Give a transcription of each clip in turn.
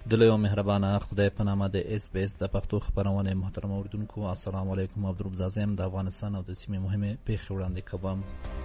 د لوی او مهربانه خدای په نامه د اس بي اس د پښتو خبرونه محترم اوریدونکو السلام علیکم. عبدالرب زازم د افغانستان او د سیمې مهمه پیښې وړاندې کوم.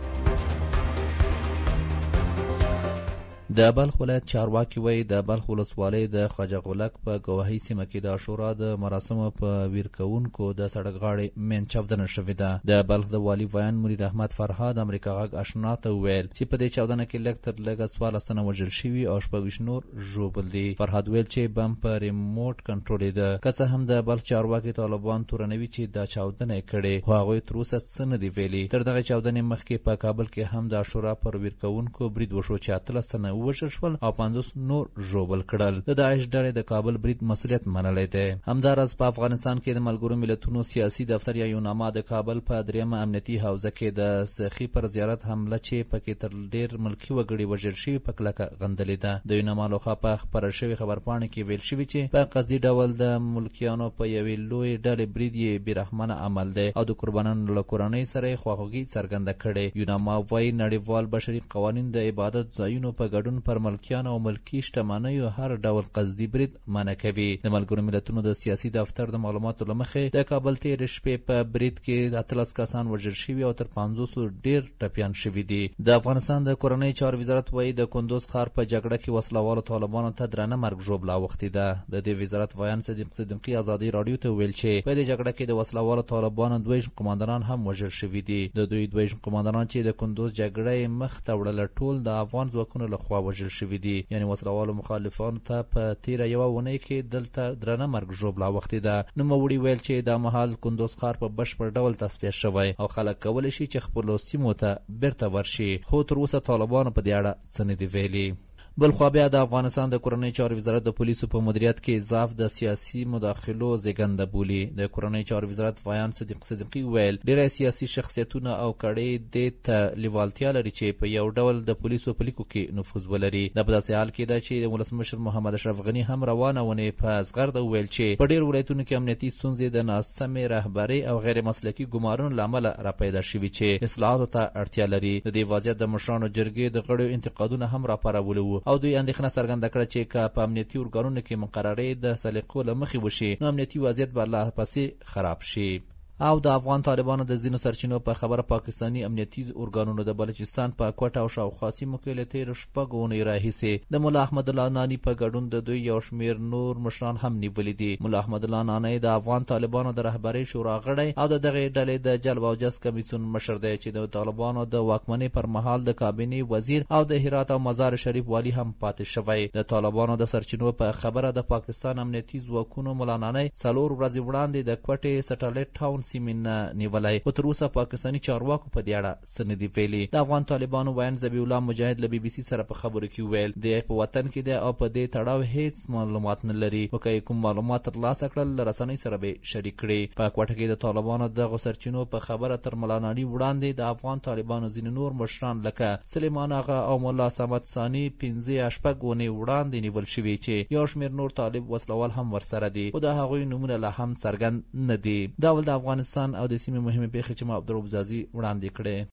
د بلخ ولایت چارواکي وایي د بلخ ولسوالۍ د خواجه غولک په ګواهۍ سیمه کې د عاشورا د مراسمو په ویر کوونکو د سړک غاړې مین چاودنه شوې ده. د بلخ د والي ویان منیر احمد فرهاد امریکا غږ آشنا ته وویل چې په دې چاودنه کې لږ تر لږه 14 تنه وژل شوي او 26 نور ژوبل دي. فرهاد ویل چې بم په ریموټ کنټرولېده. که څه هم د بلخ چارواکي طالبان تورنوي چې دا چاودنه یې کړې، خو هغوی تر اوسه څه نه دي ویلي. تر دغه چاودنې مخکې په کابل کې هم د عاشورا پر ویر کوونکو برید وشو چې 18 تنه ووژل شول او 50 نور ژوبل کړل. د داعش ډلې د کابل برید مسؤلیت منلی دی. همداراز په افغانستان کې د ملګرو ملتونو سیاسي دفتر یا یوناما د کابل په دریمه امنیتي حوزه کې د سخي پر زیارت حمله چې پکې تر ډیر ملکی وګړي وژل شوي په کلکه غندلې ده. د یوناما لخوا په خبره شوې خبرپاڼه کې ویل شوي چې په قصدي ډول د ملکیانو په یوې لوی ډلې برید یې بیرحمانه عمل دی او د قربانانو له کورنۍ سره خواخوږي څرګنده کړې. یوناما وایي نړیوال بشري قوانین د عبادت ځایونو په ګډون پر ملکیان او ملکی شتمنیو هر ډول قصدي برید منع کوي. د ملګرو ملتونو د سیاسي دفتر د معلوماتو له مخې د کابل تېرې شپې په برید کې 18 کسان وژل شوي او تر 500 ډیر ټپیان شوي دي. د افغانستان د کورنۍ چارو وزارت وایي د کندوز ښار په جګړه کې وسلوالو طالبانو ته درنه مرګ ژوبله اوښتې ده. د دې وزارت ویان صدیق صدیقي ازادي راډیو ته ویل چې په دې جګړه کې د وسلوالو طالبانو 2 قوماندانان هم وژل شوي دي. د دوی 2 قوماندانان چې د کندوز جګړه مخ ته وړله ټول د افغان ځواکونو لخوا وژل شوي دي. یعنی وسلوالو مخالفانو ته په تیره یوه اونۍ کې دلته درنه مرګ ژوبله اوښتې ده. نوموړي ویل چې دا مهال کندوز ښار په بشپړ ډول تصفیه شوی او خلک کولی شي چې خپلو سیمو ته بیرته ورشي، خو تر اوسه طالبانو په دې اړه څه نه دي ویلي. بلخوا بیا د افغانستان د کورنۍ چارو وزارت د پولیسو په مدیریت کې اضاف د سیاسي مداخلو زیږنده بولي. د کورنۍ چارو وزارت ویان صدیق صدیقي ویل ډیری سیاسي شخصیتونه او کړۍ دې ته لیوالتیا لري چې په یو ډول د پولیسو په لیکو کې نفوذ ولري. دا په داسې حال کې ده چې د ولسمشر محمد اشرف غني هم روانه ونې په زغرده وویل چې په ډیرو ولایتونو کې امنیتي ستونزې د ناسمې رهبرۍ او غیر مسلکي ګمارونو له امله راپیدا شوي چې اصلاحاتو ته اړتیا لري. د دې وضعیت د مشرانو جرګې د غړو انتقادونه هم راپارولي وو او دوی اندېښنه څرګنده کړه چې که په امنیتي ارګانونو کې مقررې د سلیقو له مخې وشي نو امنیتي وضعیت به لا پسې خراب شي. او د افغان طالبانو د ځینو سرچینو په خبره پاکستاني امنیتي ارګانونو د بلوچستان په کوټه او شاوخوا سیمو کې له تېرو 6 اونیو راهیسې د ملا احمد الله ناني په ګډون د دوی یو شمېر نور مشران هم نیولي دي. ملا احمد الله ناني د افغان طالبانو د رهبرۍ شورا غړی او د دغې ډلې د جلب او جذب کمیسیون مشر دی چې د طالبانو د واکمنۍ پر مهال د کابینې وزیر او د هرات او مزار شریف والی هم پاتې شوی. د طالبانو د سرچینو په خبره د پاکستان امنیتي ځواکونو ملا ناني 4 ورځې وړاندې د کوټې سټلایټ ټاون سیمې نیولای او تر اوسه پاکستاني چارواکو په دې اړه څه نه دي ویلي. د افغان طالبانو ویان ذبیح الله مجاهد له بي بي سي سره په خبرو کې ویل دی په وطن کې دی او په دې تړاو هیڅ معلومات نه لري او که کوم معلومات ترلاسه کړل له رسنۍ سره به شریک کړي. په کوټه کې د طالبانو د سرچینو په خبره تر ملاناني وړاندې د افغان طالبانو ځینې نور مشران لکه سلیمان آغا او مولا صمد ثاني 15 ونې وړاندې نیول شوي چې یو شمېر نور طالب وسلوال هم ورسره دي او د هغوی نومونه لا هم څرګند نه دي. دا ول د افغانستان او د سیمې مهمه پیښې چې ما عبدالرب زازي وړاندې کړې.